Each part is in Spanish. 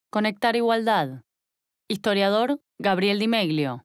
Conectar igualdad. Historiador Gabriel Di Meglio.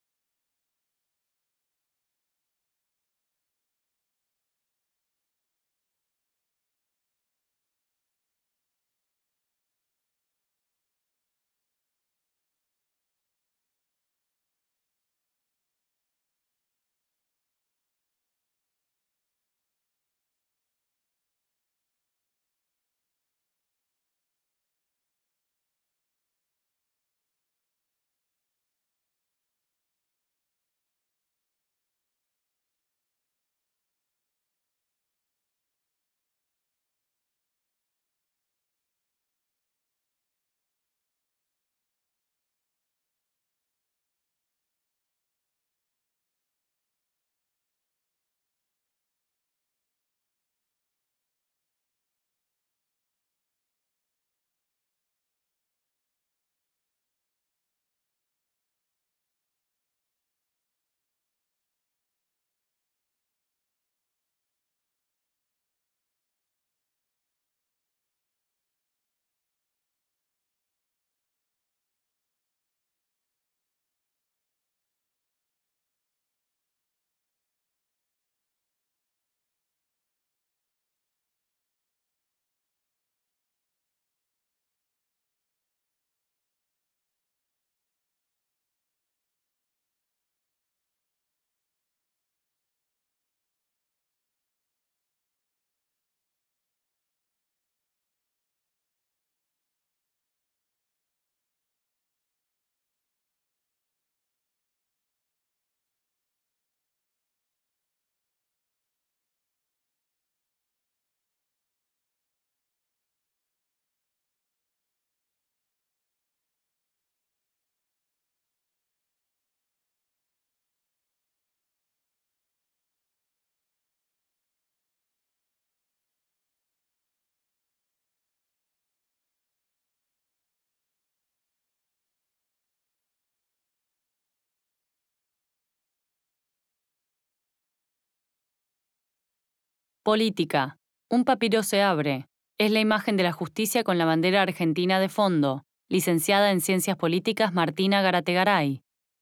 Política. Un papiro se abre. Es la imagen de la justicia con la bandera argentina de fondo. Licenciada en Ciencias Políticas Martina Garategaray.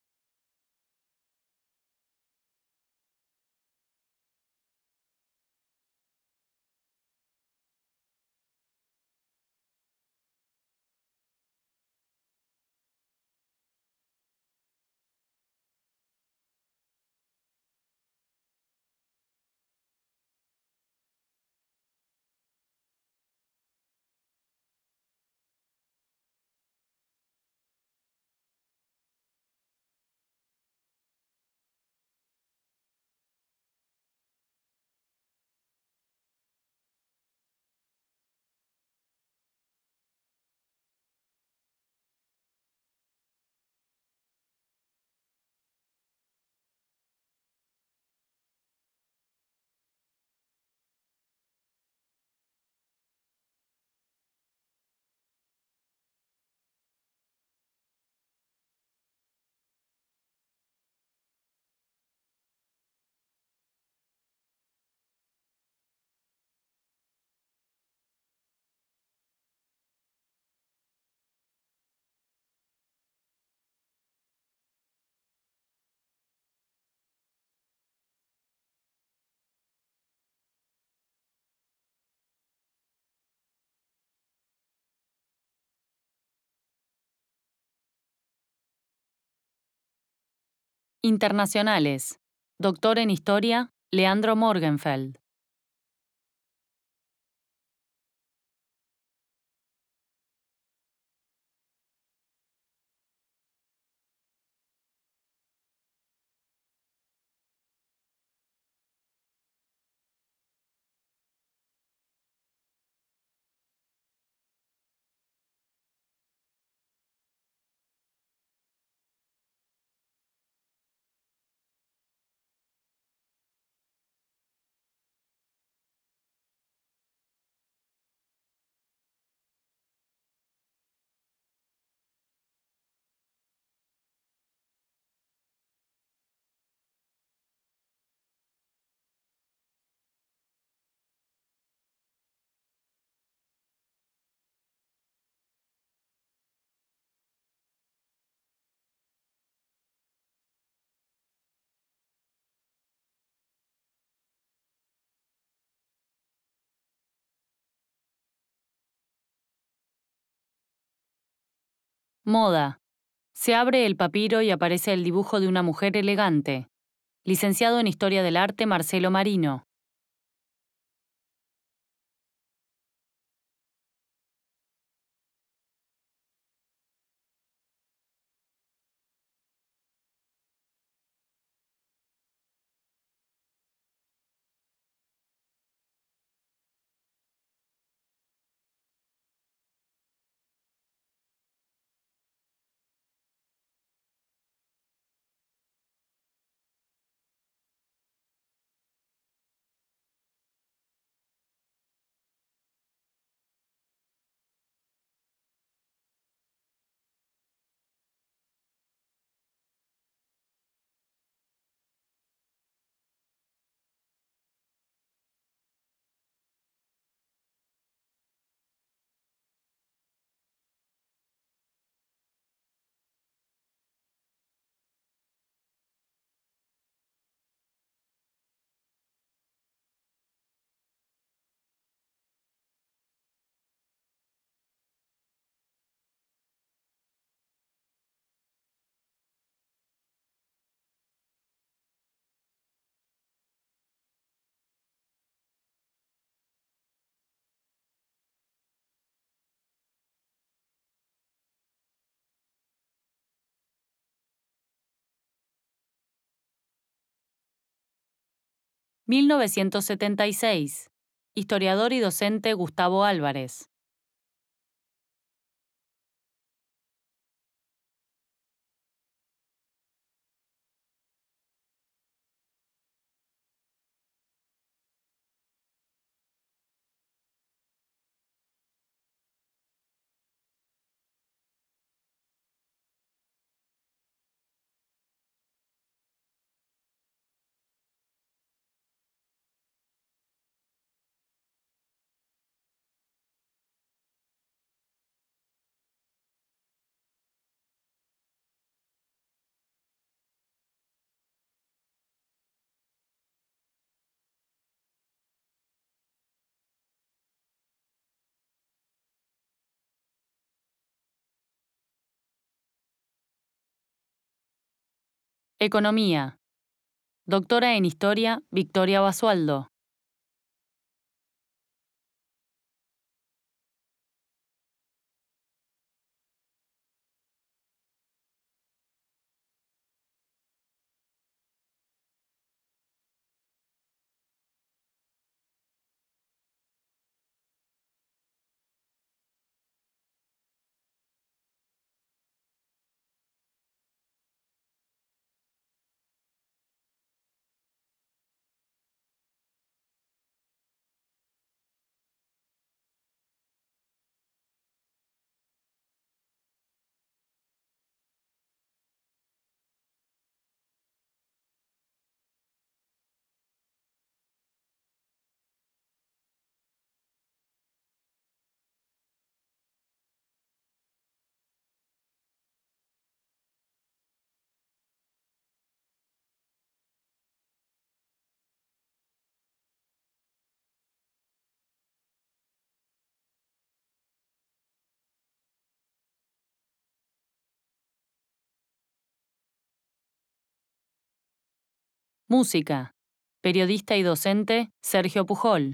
Internacionales. Doctor en Historia, Leandro Morgenfeld. Moda. Se abre el papiro y aparece el dibujo de una mujer elegante. Licenciado en Historia del Arte Marcelo Marino. (1976) Historiador y docente Gustavo Álvarez. Economía. Doctora en Historia Victoria Basualdo. Música. Periodista y docente Sergio Pujol.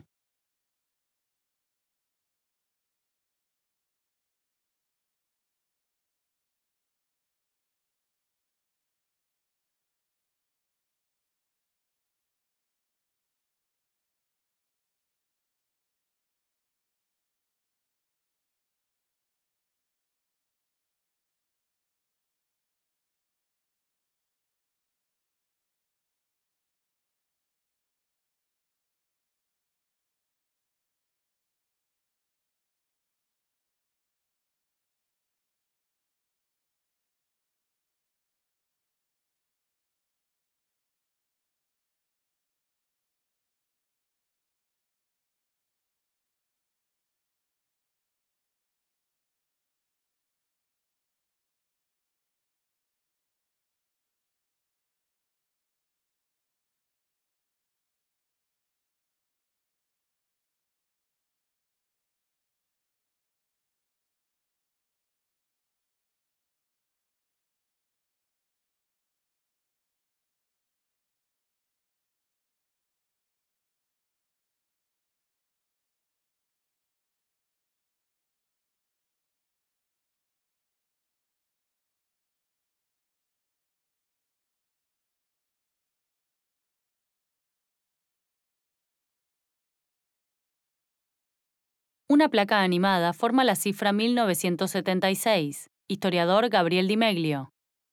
Una placa animada forma la cifra 1976. Historiador Gabriel Di Meglio.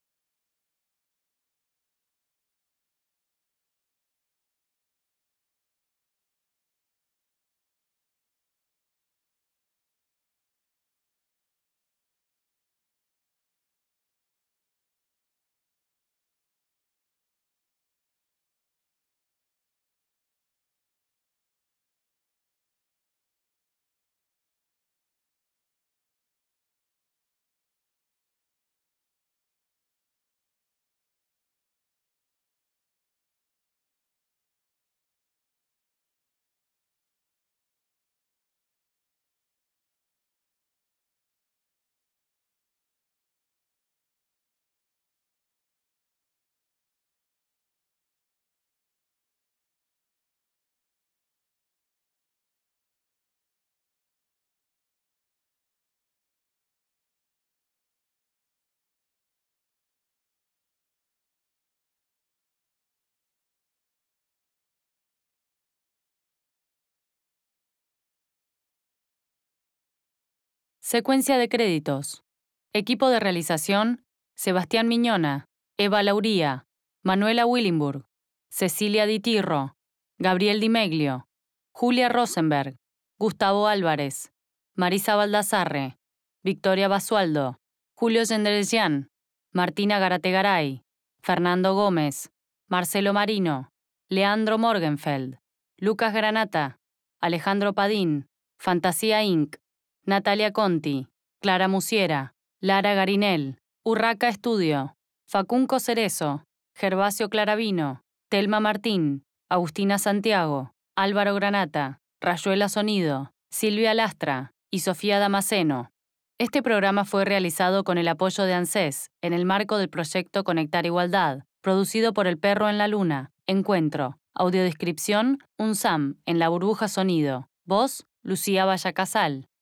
Secuencia de créditos. Equipo de realización: Sebastián Miñona, Eva Lauría, Manuela Willenburg, Cecilia Di Tirro, Gabriel Di Meglio, Julia Rosenberg, Gustavo Álvarez, Marisa Baldassarre, Victoria Basualdo, Julio Gendresian, Martina Garategaray, Fernando Gómez, Marcelo Marino, Leandro Morgenfeld, Lucas Granata, Alejandro Padín, Fantasía Inc., Natalia Conti, Clara Musiera, Lara Garinel, Urraca Estudio, Facunco Cerezo, Gervasio Claravino, Telma Martín, Agustina Santiago, Álvaro Granata, Rayuela Sonido, Silvia Lastra y Sofía Damasceno. Este programa fue realizado con el apoyo de ANSES en el marco del proyecto Conectar Igualdad, producido por El Perro en la Luna, Encuentro, audiodescripción, UNSAM, en La Burbuja Sonido, voz, Lucía Vallacasal.